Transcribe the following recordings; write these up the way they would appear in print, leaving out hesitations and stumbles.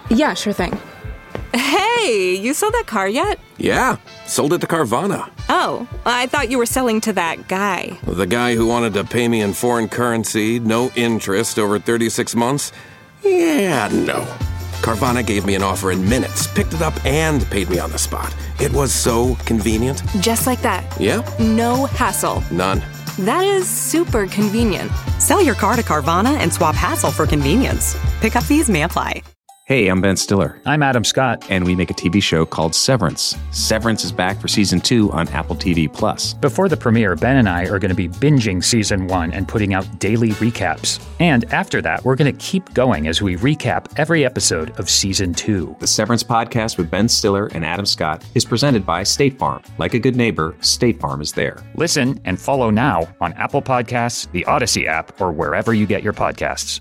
Yeah, sure thing. Hey, you sold that car yet? Yeah, sold it to Carvana. Oh, I thought you were selling to that guy. The guy who wanted to pay me in foreign currency, no interest, over 36 months? Yeah, no. Carvana gave me an offer in minutes, picked it up, and paid me on the spot. It was so convenient. Just like that. Yep. No hassle. None. That is super convenient. Sell your car to Carvana and swap hassle for convenience. Pickup fees may apply. Hey, I'm Ben Stiller. I'm Adam Scott. And we make a TV show called Severance. Severance is back for season 2 on Apple TV+. Before the premiere, Ben and I are going to be binging season 1 and putting out daily recaps. And after that, we're going to keep going as we recap every episode of season 2. The Severance podcast with Ben Stiller and Adam Scott is presented by State Farm. Like a good neighbor, State Farm is there. Listen and follow now on Apple Podcasts, the Odyssey app, or wherever you get your podcasts.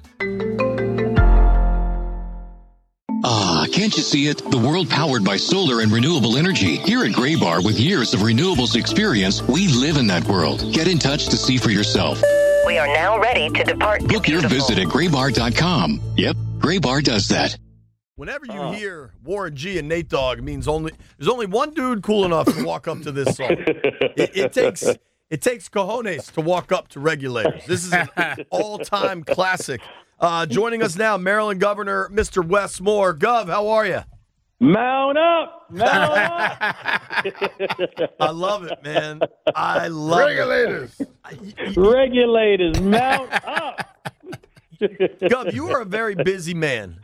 Can't you see it? The world powered by solar and renewable energy. Here at Graybar, with years of renewables experience, we live in that world. Get in touch to see for yourself. We are now ready to depart. Book your visit at graybar.com. Yep, Graybar does that. Whenever you hear Warren G and Nate Dogg, means there's only one dude cool enough to walk up to this song. It takes cojones to walk up to Regulators. This is an all-time classic. Joining us now, Maryland Governor Mr. Wes Moore. Gov, how are you? Mount up! Mount up! I love it, man. I love Regulators. Regulators, mount up! Gov, you are a very busy man.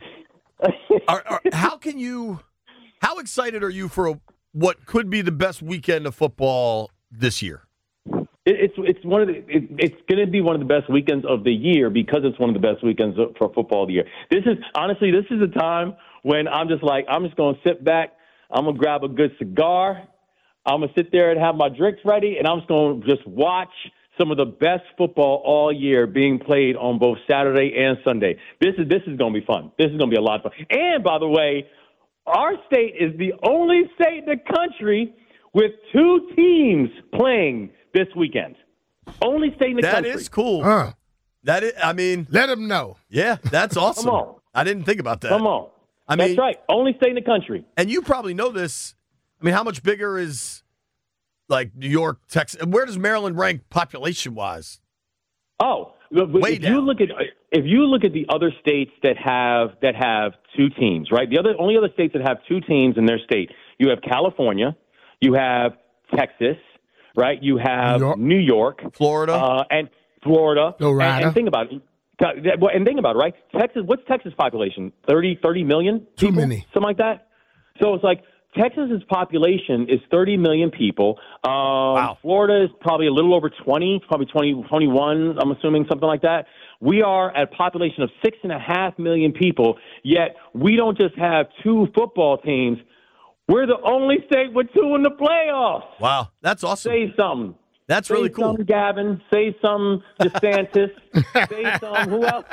How excited are you for what could be the best weekend of football this year? It's going to be one of the best weekends of the year because it's one of the best weekends for football of the year. This is a time when I'm just going to sit back. I'm going to grab a good cigar. I'm going to sit there and have my drinks ready, and I'm just going to just watch some of the best football all year being played on both Saturday and Sunday. This is going to be fun. This is going to be a lot of fun. And by the way, our state is the only state in the country with 2 teams playing this weekend. Only state in the country. That is cool. Let them know. Yeah, that's awesome. Come on. I didn't think about that. Come on. That's right. Only state in the country. And you probably know this. I mean, how much bigger is like New York, Texas? Where does Maryland rank population-wise? Oh, way down. If you look at the other states that have 2 teams, right? The only other states that have 2 teams in their state, you have California, you have Texas, right? You have New York, Florida, and Florida. And think about it. And think about it, right? Texas. What's Texas population? 30 million people? Too many. Something like that. So it's like Texas's population is 30 million people. Wow. Florida is probably a little over 20, probably 21, I'm assuming, something like that. We are at a population of 6.5 million people, yet we don't just have 2 football teams. We're the only state with 2 in the playoffs. Wow, that's awesome. Say something. That's really cool. Say something, Gavin. Say something, DeSantis. Say something. Who else?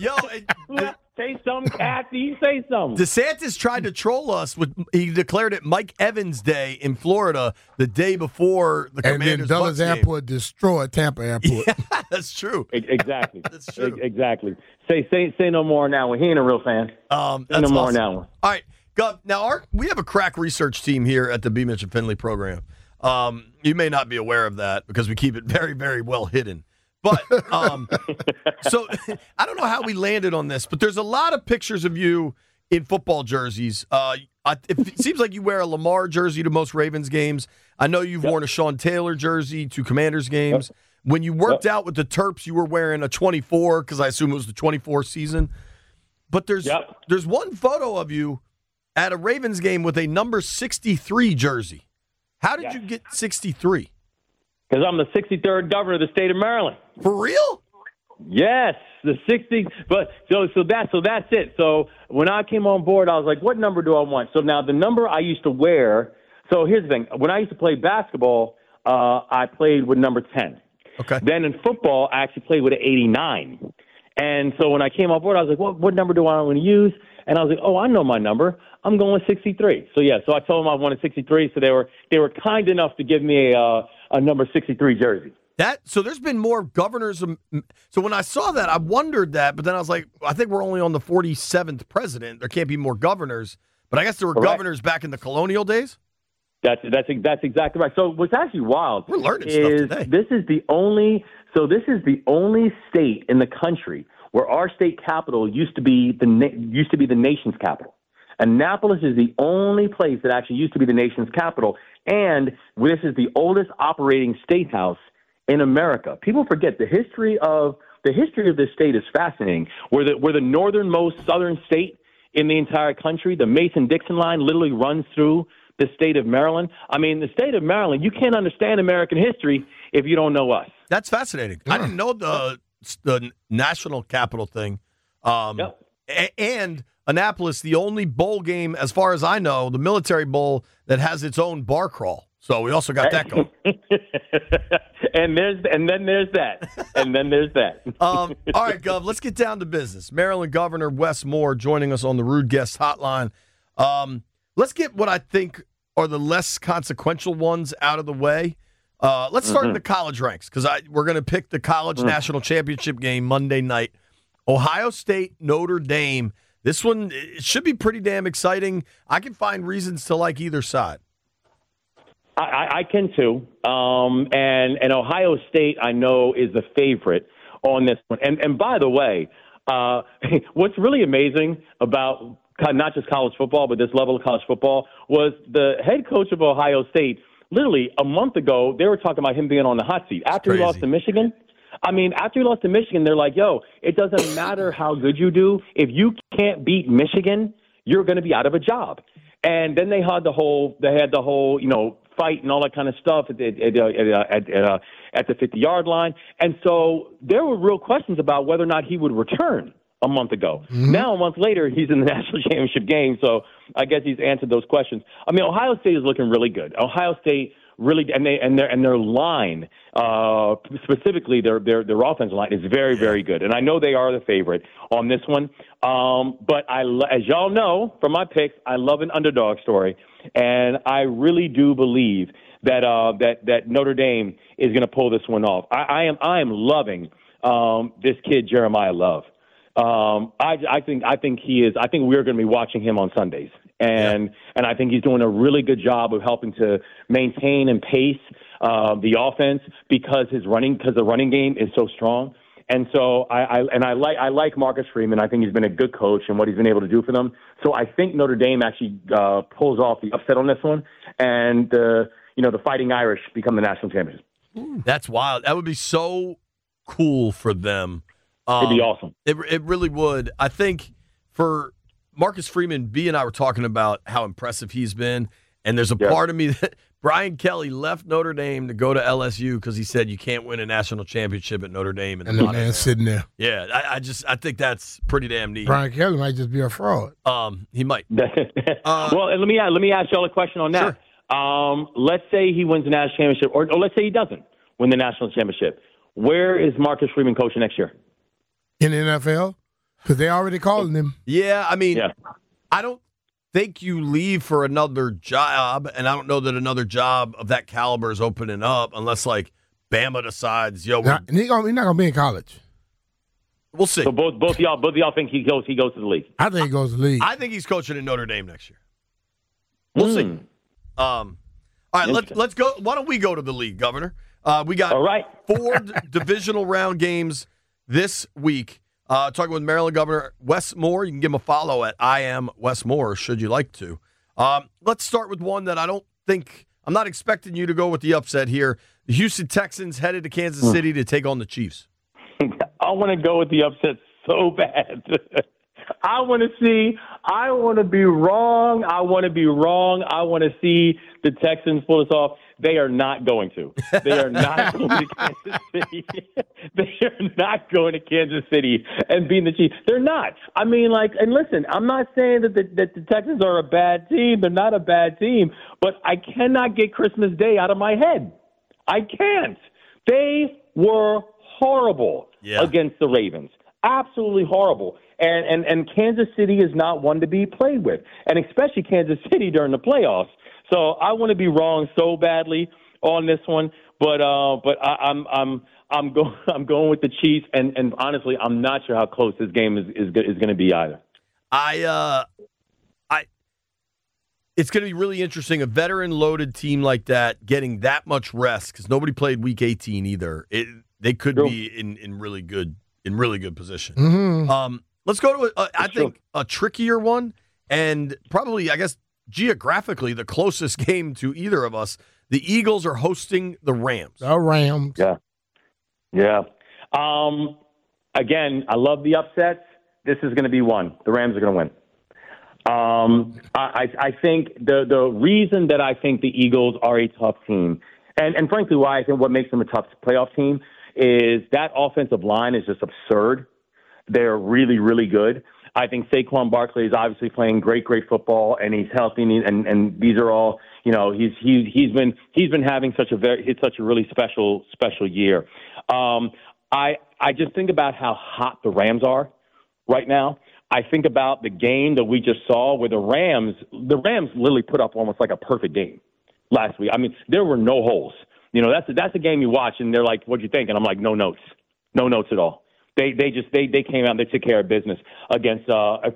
Say something, Kathy. Say something. DeSantis tried to troll us. He declared it Mike Evans Day in Florida the day before the Commanders' and then Dulles Airport destroyed Tampa Airport. Yeah, that's true. Exactly. That's true. Exactly. Say no more on that one. He ain't a real fan. Say no more on that one. All right. Gov, now we have a crack research team here at the B. Mitchell Finley program. You may not be aware of that because we keep it very, very well hidden. But so I don't know how we landed on this, but there's a lot of pictures of you in football jerseys. It seems like you wear a Lamar jersey to most Ravens games. I know you've worn a Sean Taylor jersey to Commanders games. Yep. When you worked out with the Terps, you were wearing a 24 because I assume it was the 24 season. But there's one photo of you at a Ravens game with a number 63 jersey. How did you get 63? Because I'm the 63rd governor of the state of Maryland. For real? Yes, the 60. But so that's it. So when I came on board, I was like, what number do I want? So now the number I used to wear. So here's the thing: when I used to play basketball, I played with number 10. Okay. Then in football, I actually played with an 89. And so when I came on board, I was like, what number do I want to use? And I was like, oh, I know my number. I'm going with 63. So yeah, so I told them I wanted 63. So they were kind enough to give me a number 63 jersey. So there's been more governors. So when I saw that, I wondered that, but then I was like, I think we're only on the 47th president. There can't be more governors. But I guess there were governors back in the colonial days. That's exactly right. So what's actually wild we're learning stuff today. This is the only state in the country where our state capital used to be the nation's capital. Annapolis is the only place that actually used to be the nation's capital, and this is the oldest operating state house in America. People forget the history of this state is fascinating. We're the northernmost southern state in the entire country. The Mason-Dixon line literally runs through the state of Maryland. I mean, the state of Maryland, you can't understand American history if you don't know us. That's fascinating. I didn't know the national capital thing. And Annapolis, the only bowl game, as far as I know, the Military Bowl, that has its own bar crawl. So we also got that going. and then there's that. All right, Gov, let's get down to business. Maryland Governor Wes Moore joining us on the Rude Guest Hotline. Let's get what I think are the less consequential ones out of the way. Let's start in the college ranks, because we're going to pick the college national championship game Monday night. Ohio State, Notre Dame. This one, it should be pretty damn exciting. I can find reasons to like either side. I can too. And Ohio State, I know, is the favorite on this one. And by the way, what's really amazing about not just college football, but this level of college football, was the head coach of Ohio State, literally a month ago, they were talking about him being on the hot seat after he lost to Michigan. I mean, after he lost to Michigan, they're like, yo, it doesn't matter how good you do. If you can't beat Michigan, you're going to be out of a job. And then they had the whole, fight and all that kind of stuff at the 50-yard line. And so there were real questions about whether or not he would return a month ago. Mm-hmm. Now, a month later, he's in the national championship game, so I guess he's answered those questions. I mean, Ohio State is looking really good. Ohio State really, and their line, specifically their offensive line, is very, very good. And I know they are the favorite on this one. But as y'all know from my picks, I love an underdog story, and I really do believe that that Notre Dame is going to pull this one off. I am loving this kid Jeremiah Love. I think he is. I think we're going to be watching him on Sundays, and I think he's doing a really good job of helping to maintain and pace the offense because the running game is so strong. And so I like Marcus Freeman. I think he's been a good coach and what he's been able to do for them. So I think Notre Dame actually pulls off the upset on this one, and the Fighting Irish become the national champions. That's wild. That would be so cool for them. It'd be awesome. It really would. I think for Marcus Freeman, B and I were talking about how impressive he's been, and there's a part of me that Brian Kelly left Notre Dame to go to LSU because he said you can't win a national championship at Notre Dame. And the man's sitting there. Yeah, I think that's pretty damn neat. Brian Kelly might just be a fraud. He might. Well, and let me ask y'all a question on that. Sure. Let's say he wins the national championship, or let's say he doesn't win the national championship. Where is Marcus Freeman coaching next year? In the NFL? Because they already calling him. Yeah, I mean, I don't think you leave for another job, and I don't know that another job of that caliber is opening up unless, like, Bama decides, he's not going to be in college. We'll see. So both of y'all think he goes to the league? I think he goes to the league. I think he's coaching in Notre Dame next year. We'll see. All right, let's go. Why don't we go to the league, Governor? We got 4 divisional round games this week. Talking with Maryland Governor Wes Moore. You can give him a follow at I am Wes Moore, should you like to. Let's start with one that I'm not expecting you to go with the upset here. The Houston Texans headed to Kansas City to take on the Chiefs. I want to go with the upset so bad. I want to be wrong. I want to see the Texans pull this off. They are not going to. They are not going to Kansas City. They are not going to Kansas City and beating the Chiefs. They're not. I mean, and listen, I'm not saying that the Texans are a bad team. They're not a bad team. But I cannot get Christmas Day out of my head. I can't. They were horrible against the Ravens. Absolutely horrible. And Kansas City is not one to be played with, and especially Kansas City during the playoffs. So I want to be wrong so badly on this one, But I'm going with the Chiefs, and honestly, I'm not sure how close this game is going to be either. It's going to be really interesting. A veteran-loaded team like that getting that much rest because nobody played Week 18 either. They could be in really good position. Mm-hmm. Let's go to I think a trickier one, and probably I guess geographically the closest game to either of us. The Eagles are hosting the Rams. The Rams. Yeah. Again, I love the upsets. This is going to be one. The Rams are going to win. I think the reason that I think the Eagles are a tough team, and frankly why I think what makes them a tough playoff team is that offensive line is just absurd. They're really, really good. I think Saquon Barkley is obviously playing great football, and he's healthy, and these are all, he's been having such a really special year. I just think about how hot the Rams are right now. I think about the game that we just saw where the Rams literally put up almost like a perfect game last week. I mean, there were no holes. That's a game you watch and they're like, "What'd you think?" And I'm like, "No notes at all." They came out and they took care of business against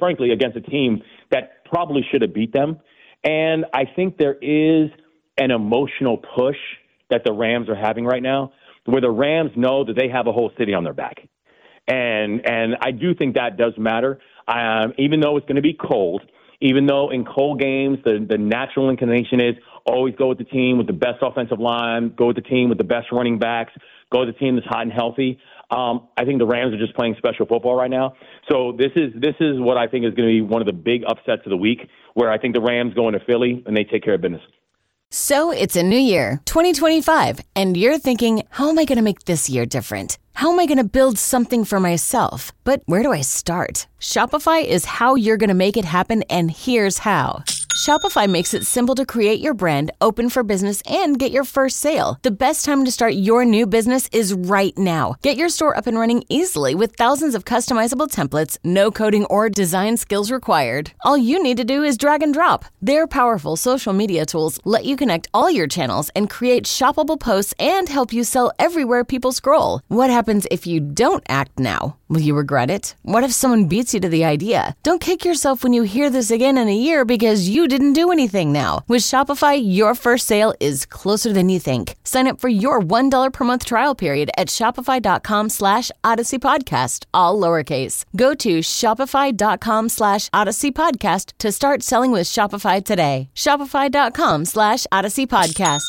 a team that probably should have beat them. And I think there is an emotional push that the Rams are having right now, where the Rams know that they have a whole city on their back. And I do think that does matter. Even though it's going to be cold, even though in cold games the natural inclination is always go with the team with the best offensive line, go with the team with the best running backs, go with the team that's hot and healthy. I think the Rams are just playing special football right now. So this is what I think is going to be one of the big upsets of the week, where I think the Rams go into Philly and they take care of business. So it's a new year, 2025, and you're thinking, how am I going to make this year different? How am I going to build something for myself? But where do I start? Shopify is how you're going to make it happen, and here's how. Shopify makes it simple to create your brand, open for business, and get your first sale. The best time to start your new business is right now. Get your store up and running easily with thousands of customizable templates, no coding or design skills required. All you need to do is drag and drop. Their powerful social media tools let you connect all your channels and create shoppable posts and help you sell everywhere people scroll. What happens if you don't act now? Will you regret it? What if someone beats you to the idea? Don't kick yourself when you hear this again in a year because you didn't do anything now. With Shopify, your first sale is closer than you think. Sign up for your $1 per month trial period at shopify.com/Odyssey Podcast, all lowercase. Go to shopify.com/Odyssey Podcast to start selling with Shopify today. Shopify.com/Odyssey Podcast.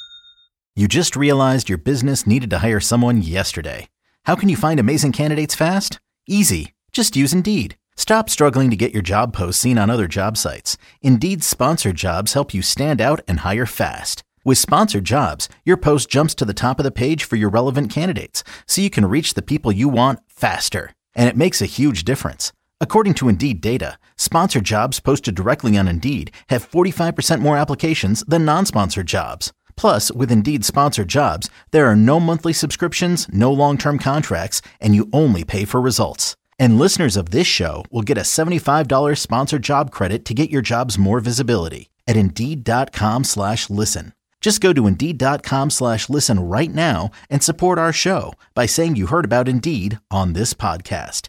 You just realized your business needed to hire someone yesterday. How can you find amazing candidates fast? Easy. Just use Indeed. Stop struggling to get your job posts seen on other job sites. Indeed's sponsored jobs help you stand out and hire fast. With sponsored jobs, your post jumps to the top of the page for your relevant candidates, so you can reach the people you want faster. And it makes a huge difference. According to Indeed data, sponsored jobs posted directly on Indeed have 45% more applications than non-sponsored jobs. Plus, with Indeed sponsored jobs, there are no monthly subscriptions, no long-term contracts, and you only pay for results. And listeners of this show will get a $75 sponsored job credit to get your jobs more visibility at Indeed.com/listen. Just go to Indeed.com/listen right now and support our show by saying you heard about Indeed on this podcast.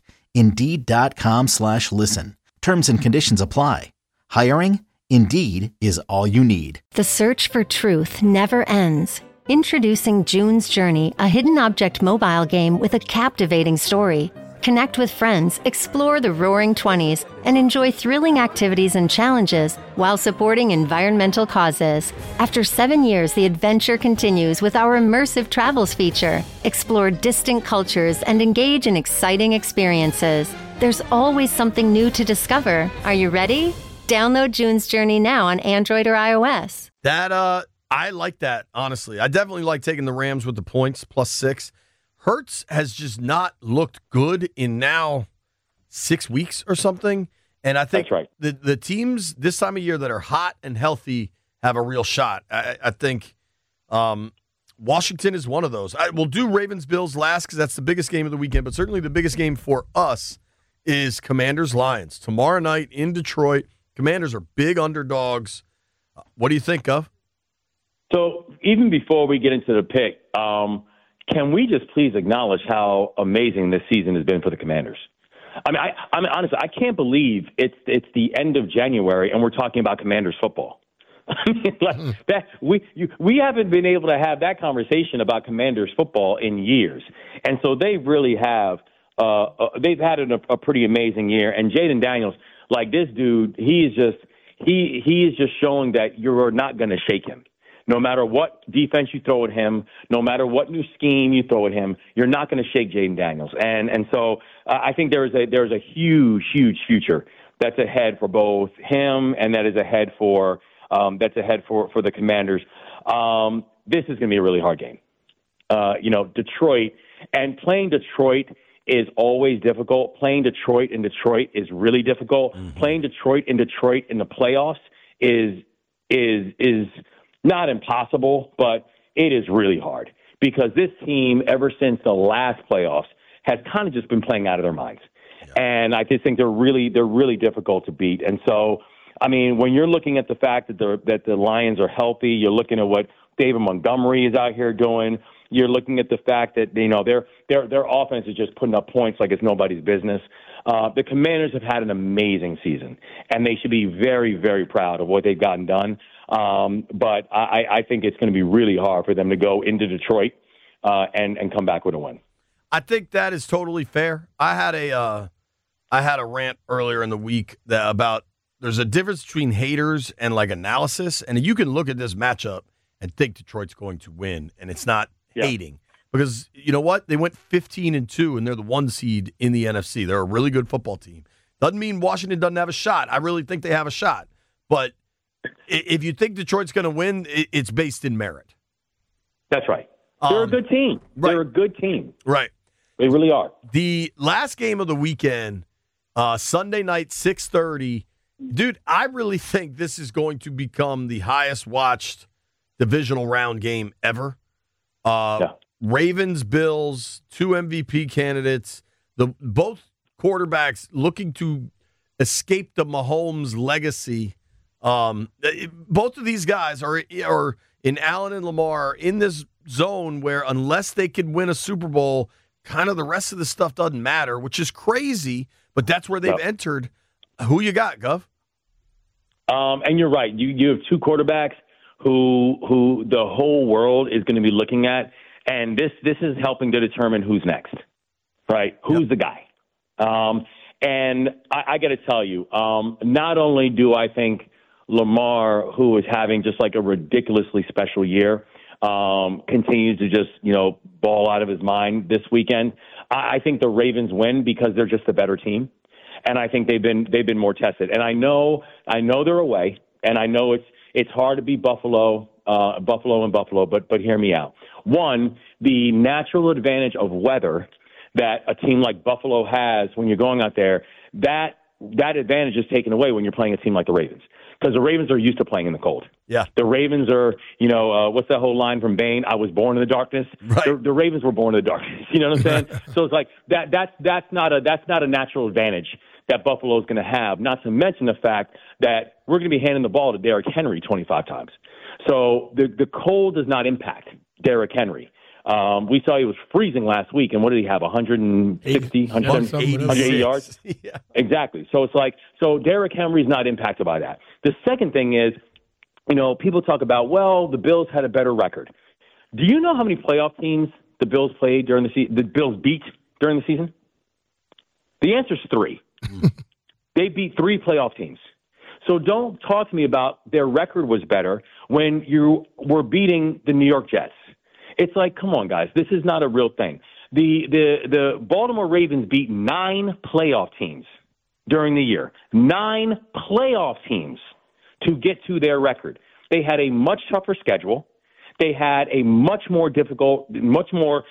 Indeed.com/listen. Terms and conditions apply. Hiring? Indeed is all you need. The search for truth never ends. Introducing June's Journey, a hidden object mobile game with a captivating story. Connect with friends, explore the Roaring 20s, and enjoy thrilling activities and challenges while supporting environmental causes. After 7 years, the adventure continues with our immersive travels feature. Explore distant cultures and engage in exciting experiences. There's always something new to discover. Are you ready? Download June's Journey now on Android or iOS. I like that, honestly. I definitely like taking the Rams with the points, +6. Hurts has just not looked good in now 6 weeks or something. And I think that's right. The teams this time of year that are hot and healthy have a real shot. I think Washington is one of those. We'll do Ravens-Bills last because that's the biggest game of the weekend, but certainly the biggest game for us is Commanders-Lions. Tomorrow night in Detroit. Commanders are big underdogs. What do you think of? So even before we get into the pick, can we just please acknowledge how amazing this season has been for the Commanders? I mean, honestly, I can't believe it's the end of January and we're talking about Commanders football. I mean, like that, we haven't been able to have that conversation about Commanders football in years, and so they really have. They've had a pretty amazing year, and Jayden Daniels, like this dude, he is just showing that you're not going to shake him. No matter what defense you throw at him, no matter what new scheme you throw at him, you're not going to shake Jayden Daniels. And so I think there's a huge future that's ahead for both him and that is ahead for the Commanders. This is going to be a really hard game. Detroit, and playing Detroit is always difficult. Playing Detroit in Detroit is really difficult. Mm-hmm. Playing Detroit in the playoffs is not impossible, but it is really hard because this team, ever since the last playoffs, has kind of just been playing out of their minds. Yeah. And I just think they're really difficult to beat. And so, I mean, when you're looking at the fact that the Lions are healthy, you're looking at what David Montgomery is out here doing. You're looking at the fact that their offense is just putting up points like it's nobody's business. The Commanders have had an amazing season, and they should be very, very proud of what they've gotten done. But I think it's going to be really hard for them to go into Detroit and come back with a win. I think that is totally fair. I had a rant earlier in the week about there's a difference between haters and like analysis, and you can look at this matchup and think Detroit's going to win, and it's not hating. Because you know what? They went 15-2, and they're the 1 seed in the NFC. They're a really good football team. Doesn't mean Washington doesn't have a shot. I really think they have a shot. But if you think Detroit's going to win, it's based in merit. That's right. They're a good team. Right. They're a good team. Right. They really are. The last game of the weekend, Sunday night, 6:30. Dude, I really think this is going to become the highest watched divisional round game ever. Ravens, Bills, 2 MVP candidates, both quarterbacks looking to escape the Mahomes legacy. Both of these guys are in Allen and Lamar in this zone where unless they can win a Super Bowl, kind of the rest of the stuff doesn't matter, which is crazy, but that's where they've entered. Who you got, Gov? And you're right. You have 2 quarterbacks who the whole world is going to be looking at, and this is helping to determine who's next, right? Who's the guy? And I got to tell you, not only do I think Lamar, who is having just like a ridiculously special year, continues to just, ball out of his mind this weekend. I think the Ravens win because they're just a better team. And I think they've been more tested. And I know they're away, and I know it's hard to beat Buffalo, but hear me out. One, the natural advantage of weather that a team like Buffalo has when you're going out there, that advantage is taken away when you're playing a team like the Ravens. Because the Ravens are used to playing in the cold. Yeah. The Ravens are, what's that whole line from Bane? I was born in the darkness. Right. The Ravens were born in the darkness. You know what I'm saying? So it's like that's not a natural advantage that Buffalo is going to have. Not to mention the fact that we're going to be handing the ball to Derrick Henry 25 times. So the cold does not impact Derrick Henry. We saw he was freezing last week, and what did he have, 160, 180 yards? Yeah. Exactly. So it's like, Derrick Henry's not impacted by that. The second thing is, people talk about, well, the Bills had a better record. Do you know how many playoff teams the Bills played during the season? The Bills beat during the season? The answer is 3. They beat 3 playoff teams. So don't talk to me about their record was better when you were beating the New York Jets. It's like, come on, guys, this is not a real thing. The Baltimore Ravens beat 9 playoff teams during the year. 9 playoff teams to get to their record. They had a much tougher schedule. They had a much more difficult division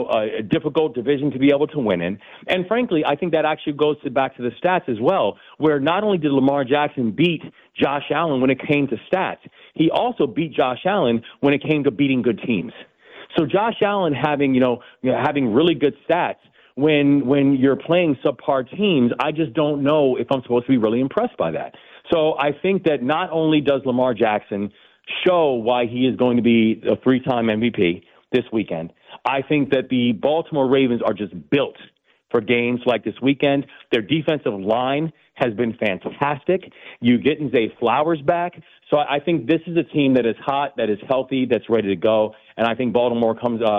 to be able to win in. And frankly, I think that actually goes back to the stats as well, where not only did Lamar Jackson beat Josh Allen when it came to stats, he also beat Josh Allen when it came to beating good teams. So Josh Allen having really good stats when you're playing subpar teams, I just don't know if I'm supposed to be really impressed by that. So I think that not only does Lamar Jackson show why he is going to be a 3-time MVP this weekend. I think that the Baltimore Ravens are just built for games like this weekend. Their defensive line has been fantastic. You get Zay Flowers back. So I think this is a team that is hot, that is healthy, that's ready to go. And I think Baltimore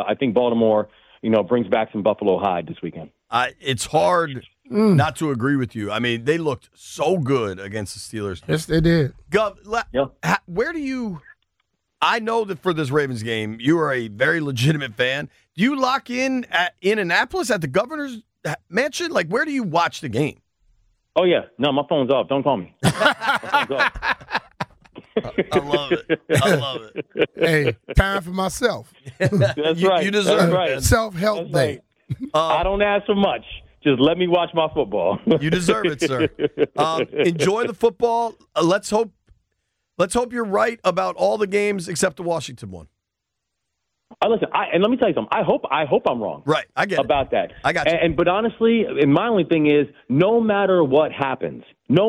brings back some Buffalo Hide this weekend. It's hard not to agree with you. I mean, they looked so good against the Steelers. Yes, they did. Gov, where do you – I know that for this Ravens game, you are a very legitimate fan. Do you lock in at Indianapolis at the Governor's Mansion? Like, where do you watch the game? Oh, yeah. No, my phone's off. Don't call me. My phone's off. I love it. I love it. Hey, time for myself. That's right. You deserve it. Self-help day. I don't ask for much. Just let me watch my football. You deserve it, sir. Enjoy the football. Let's hope you're right about all the games except the Washington one. Listen, and let me tell you something. I hope I'm wrong. Right, I get about that. I got you. But honestly, and my only thing is, no matter what happens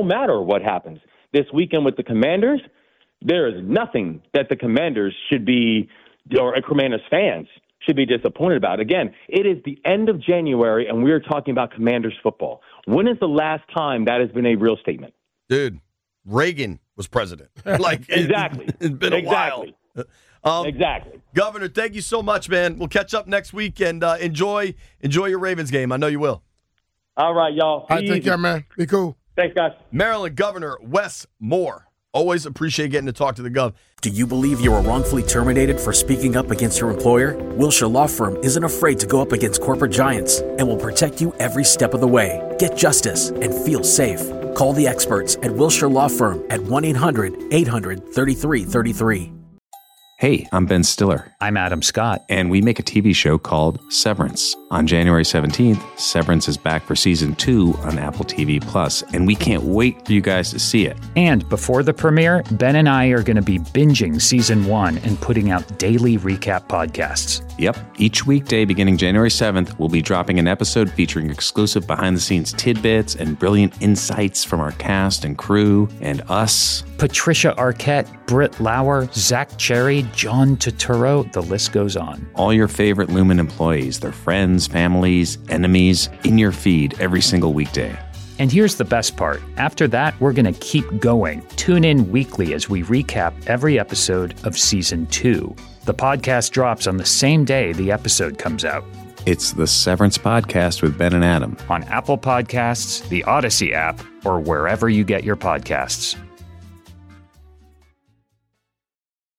this weekend with the Commanders, there is nothing that the Commanders should be, or Commanders fans should be disappointed about. Again, it is the end of January, and we're talking about Commanders football. When is the last time that has been a real statement? Dude, Reagan was president. Exactly. It's been a while. Exactly. Governor, thank you so much, man. We'll catch up next week, and enjoy your Ravens game. I know you will. All right, y'all. All right, take care, man. Be cool. Thanks, guys. Maryland Governor Wes Moore. Always appreciate getting to talk to the Gov. Do you believe you were wrongfully terminated for speaking up against your employer? Wilshire Law Firm isn't afraid to go up against corporate giants and will protect you every step of the way. Get justice and feel safe. Call the experts at Wilshire Law Firm at 1-800-800-3333. Hey, I'm Ben Stiller. I'm Adam Scott. And we make a TV show called Severance. On January 17th, Severance is back for Season 2 on Apple TV+, and we can't wait for you guys to see it. And before the premiere, Ben and I are going to be binging Season 1 and putting out daily recap podcasts. Yep. Each weekday beginning January 7th, we'll be dropping an episode featuring exclusive behind-the-scenes tidbits and brilliant insights from our cast and crew and us. Patricia Arquette, Britt Lauer, Zach Cherry, John Turturro, the list goes on. All your favorite Lumen employees, their friends, families, enemies, in your feed every single weekday. And here's the best part. After that, we're going to keep going. Tune in weekly as we recap every episode of Season 2. The podcast drops on the same day the episode comes out. It's the Severance Podcast with Ben and Adam. On Apple Podcasts, the Odyssey app, or wherever you get your podcasts.